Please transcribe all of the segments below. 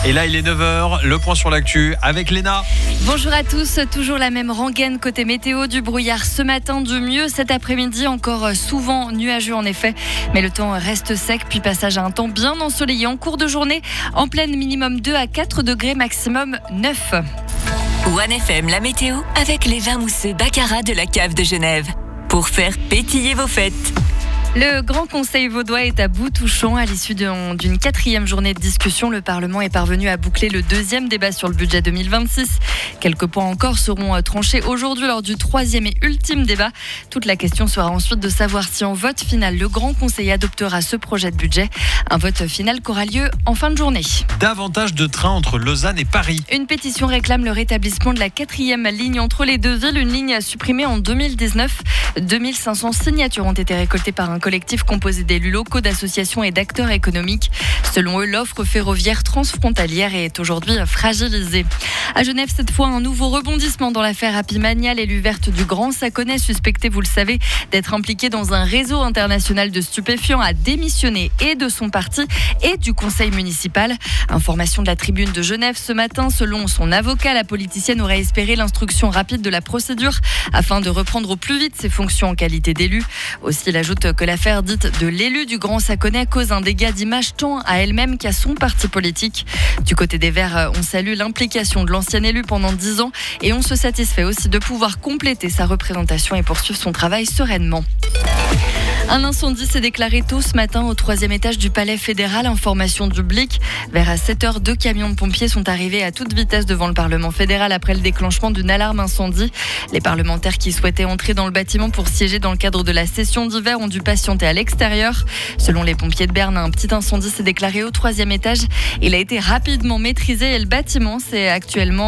Et là, il est 9h, le point sur l'actu avec Léna. Bonjour à tous, toujours la même rengaine côté météo, du brouillard ce matin, du mieux cet après-midi, encore souvent nuageux en effet, mais le temps reste sec, puis passage à un temps bien ensoleillé en cours de journée, en pleine minimum 2 à 4 degrés, maximum 9. One FM, la météo, avec les vins mousseux Baccarat de la cave de Genève, pour faire pétiller vos fêtes. Le Grand Conseil vaudois est à bout touchant. À l'issue d'une 4e journée de discussion, le Parlement est parvenu à boucler le 2e débat sur le budget 2026. Quelques points encore seront tranchés aujourd'hui lors du 3e et ultime débat. Toute la question sera ensuite de savoir si en vote final, le Grand Conseil adoptera ce projet de budget. Un vote final qui aura lieu en fin de journée. Davantage de trains entre Lausanne et Paris. Une pétition réclame le rétablissement de la 4e ligne entre les deux villes. Une ligne supprimée en 2019. 2500 signatures ont été récoltées par un collectif composé d'élus locaux, d'associations et d'acteurs économiques. Selon eux, l'offre ferroviaire transfrontalière est aujourd'hui fragilisée. À Genève, cette fois, un nouveau rebondissement dans l'affaire Happy Mania. L'élu verte du Grand Saconnet, suspectée, vous le savez, d'être impliquée dans un réseau international de stupéfiants, a démissionné et de son parti et du conseil municipal. Information de la Tribune de Genève ce matin. Selon son avocat, la politicienne aurait espéré l'instruction rapide de la procédure afin de reprendre au plus vite ses fonctions en qualité d'élu. Aussi, il ajoute que l'affaire dite de l'élu du Grand Saconnet cause un dégât d'image tant à elle-même qu'à son parti politique. Du côté des Verts, on salue l'implication de l'ancien élu pendant 10 ans et on se satisfait aussi de pouvoir compléter sa représentation et poursuivre son travail sereinement. Un incendie s'est déclaré tôt ce matin au 3e étage du Palais fédéral. Information du Blick. Vers 7h, 2 camions de pompiers sont arrivés à toute vitesse devant le Parlement fédéral après le déclenchement d'une alarme incendie. Les parlementaires qui souhaitaient entrer dans le bâtiment pour siéger dans le cadre de la session d'hiver ont dû patienter à l'extérieur. Selon les pompiers de Berne, un petit incendie s'est déclaré au 3e étage. Il a été rapidement maîtrisé et le bâtiment est actuellement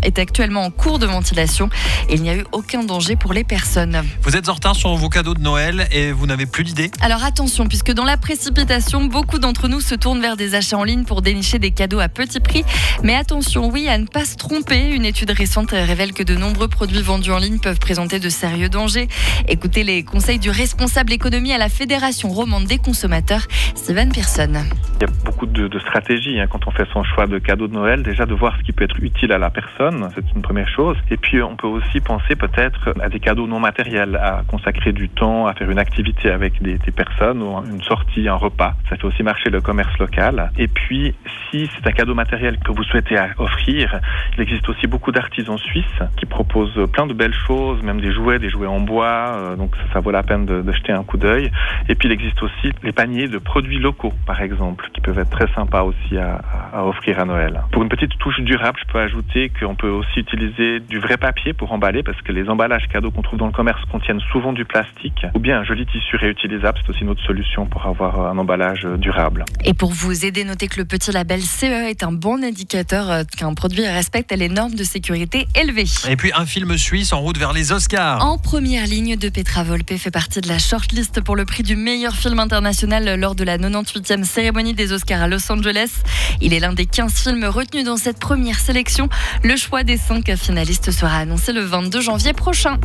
en cours de ventilation. Il n'y a eu aucun danger pour les personnes. Vous êtes en retard sur vos cadeaux de Noël et vous n'avez plus d'idées ? Alors attention, puisque dans la précipitation, beaucoup d'entre nous se tournent vers des achats en ligne pour dénicher des cadeaux à petit prix. Mais attention, oui, à ne pas se tromper. Une étude récente révèle que de nombreux produits vendus en ligne peuvent présenter de sérieux dangers. Écoutez les conseils du responsable économie à la Fédération romande des consommateurs, Steven Pearson. Il y a beaucoup de stratégies quand on fait son choix de cadeau de Noël. Déjà de voir ce qui peut être utile à la personne, c'est une première chose. Et puis on peut aussi penser peut-être à des cadeaux non matériels, à consacrer du temps, à faire une activité avec des personnes, ou une sortie, un repas. Ça fait aussi marcher le commerce local. Et puis si c'est un cadeau matériel que vous souhaitez offrir, il existe aussi beaucoup d'artisans suisses qui proposent plein de belles choses, même des jouets en bois. Donc ça vaut la peine de jeter un coup d'œil. Et puis il existe aussi les paniers de produits locaux, par exemple, qui peuvent être très sympas aussi à offrir à Noël. Pour une petite touche durable, je peux ajouter qu'on peut aussi utiliser du vrai papier pour emballer, parce que les emballages cadeaux qu'on trouve dans le commerce contiennent souvent du plastique, ou bien un joli tissu réutilisable, c'est aussi une autre solution pour avoir un emballage durable. Et pour vous aider, notez que le petit label CE est un bon indicateur qu'un produit respecte les normes de sécurité élevées. Et puis un film suisse en route vers les Oscars. En première ligne, De Petra Volpe fait partie de la shortlist pour le prix du meilleur film international lors de la 98e cérémonie des Oscars à Los Angeles. Il est l'un des 15 films retenus dans cette première sélection. Le choix des 5 finalistes sera annoncé le 22 janvier prochain.